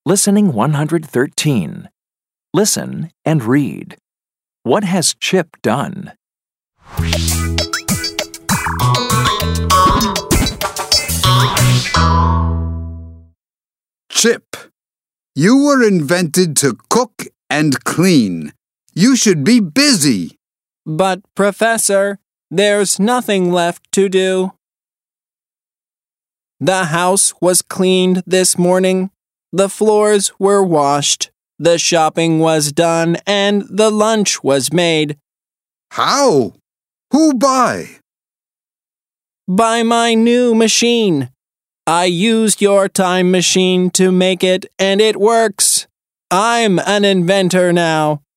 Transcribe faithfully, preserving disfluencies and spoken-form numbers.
Listening one hundred thirteen. Listen and read. What has Chip done? Chip, you were invented to cook and clean. You should be busy. But, Professor, there's nothing left to do. The house was cleaned this morning. The floors were washed. The shopping was done and the lunch was made. How? Who by? By my new machine. I used your time machine to make it and it works. I'm an inventor now.